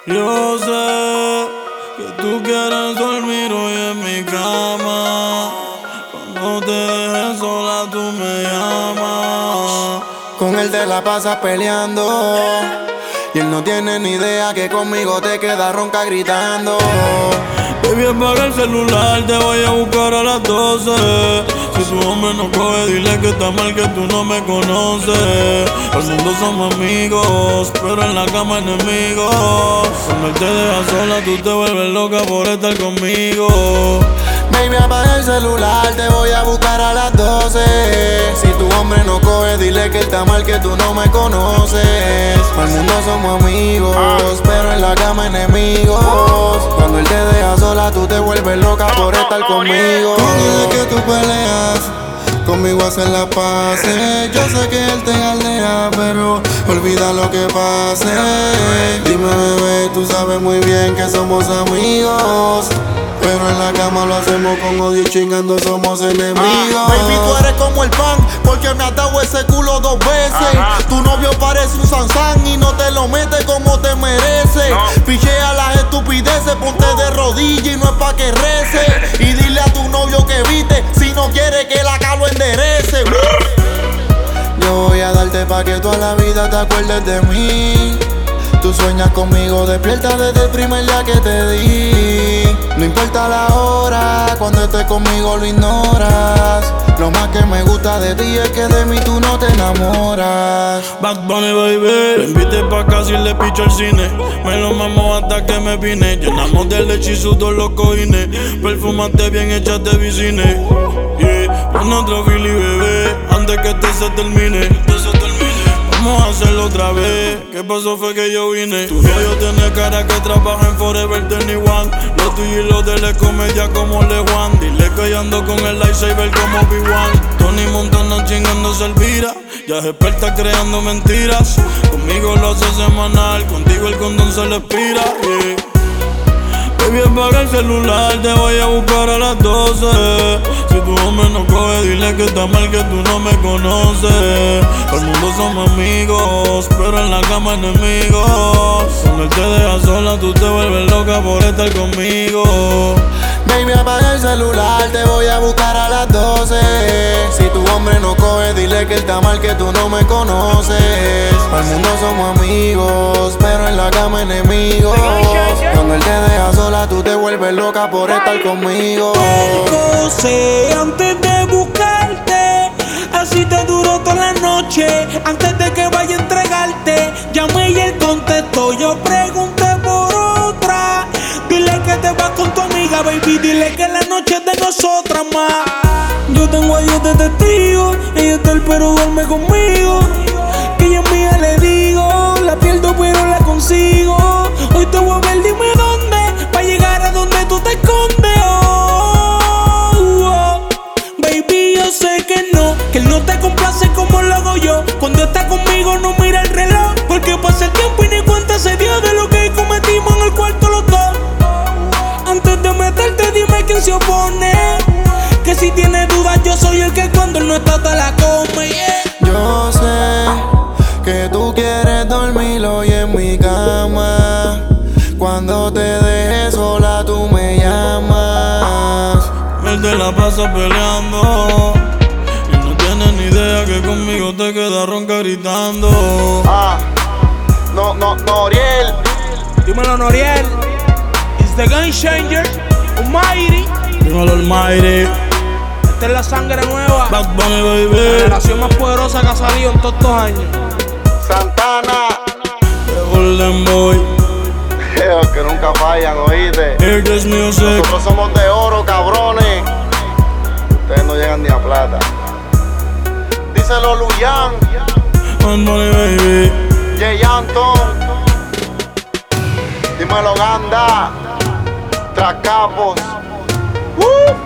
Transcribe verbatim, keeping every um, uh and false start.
Yo sé que tú quieres dormir hoy en mi cama. Cuando te dejes sola tú me llamas. Con él te la pasas peleando y él no tiene ni idea que conmigo te quedas ronca gritando. Baby, apaga el celular, te voy a buscar a las doce. Si tu hombre no coge, dile que está mal, que tú no me conoces. Al mundo somos amigos, pero en la cama enemigos. Cuando él te deja sola, tú te vuelves loca por estar conmigo. Baby, apaga el celular, te voy a buscar a las doce. Si tu hombre no coge, dile que está mal, que tú no me conoces. Al mundo somos amigos, pero en la cama enemigos. Cuando él te deja sola, tú te vuelves loca por estar conmigo. Con él es que tú peleas, conmigo haces las paces. Yo sé que él te aldea, pero olvida lo que pase. Dime, bebé, tú sabes muy bien que somos amigos, pero en la cama lo hacemos con odio y chingando somos enemigos. Ah, baby, tú eres como el pan, porque me has dado ese culo dos veces. Ajá. Tu novio parece un Sansán y no te lo mete como te merece. No. Pichea las estupideces, ponte de rodillas y no es pa' que rece. Y dile a tu novio que viste, si no quiere que la calo enderece. Yo voy a darte pa' que toda la vida te acuerdes de mí. Tú sueñas conmigo, despierta desde el primer día que te di. No importa la hora, cuando estés conmigo lo ignoras. Lo más que me gusta de ti es que de mí tú no te enamoras. Bad Bunny, baby, te invité pa' casa y le picho al cine. Me lo mamo hasta que me vine. Llenamos de leche y sudor los cojines. Perfumate bien, échate vicine. Yeah, pon otro Philly, bebé, antes que este se termine. Vamos a hacerlo otra vez. ¿Qué pasó? Fue que yo vine. Tu novio tiene cara que trabaja en Forever veintiuno. Lo tuyo y lo de él es comedia como Le Juan. Dile que yo ando con el lightsaber como Obi-Wan. Tony Montana chingándose Elvira. Ya es experta creando mentiras. Conmigo lo hace semanal, contigo el condón se le expira. Yeah. Baby, apaga el celular, te voy a buscar a las doce. Si tu hombre no coge, dile que está mal, que tú no me conoces. Al mundo somos amigos, pero en la cama enemigos. Cuando él te deja sola, tú te vuelves loca por estar conmigo. Baby, apaga el celular, te voy a buscar a las doce. Si tu hombre no coge, dile que está mal, que tú no me conoces. Al mundo somos amigos, pero en la cama enemigos. Cuando él te deja sola, tú te vuelves loca por estar conmigo. Sé antes de buscarte, así te duró toda la noche. Antes de que vaya a entregarte, llamé y él contestó. Yo pregunté por otra. Dile que te vas con tu amiga, baby. Dile que la noche es de nosotras más. Yo tengo a Dios de testigo. Ella está el pero duerme conmigo. Que ella es mía, le digo. La pierdo pero la consigo. Hoy te voy a ver, dime dónde, pa' llegar a donde tú te escondes. Oh, oh. Baby, yo sé que no, que él no te complace como lo hago yo. Cuando está conmigo no mira el reloj, porque pasa el tiempo y ni cuenta se dio de lo que cometimos en el cuarto los dos. Antes de meterte dime quién se opone, que si tienes dudas yo soy el que cuando él no está te la come, yeah. Yo sé que tú quieres dormir hoy en mi cama. Cuando te dejes sola tú me llamas. Él te la pasa peleando y no tienes ni idea que conmigo te quedas ronca gritando. Ah, no, no, Noriel. Dímelo, Noriel. It's the game changer, Almighty. Dímelo, Almighty. Esta es la sangre nueva. Bad Bunny, La baby. generación más poderosa que ha salido en todos estos años. Santana. The Golden Boy. Los que nunca fallan, oíste. Hear this music. Nosotros somos de oro, cabrones. Ustedes no llegan ni a plata. Díselo, Luyan. Bad Bunny, baby. Jay Anton. Dímelo, Ganda. Tracapos. Uh.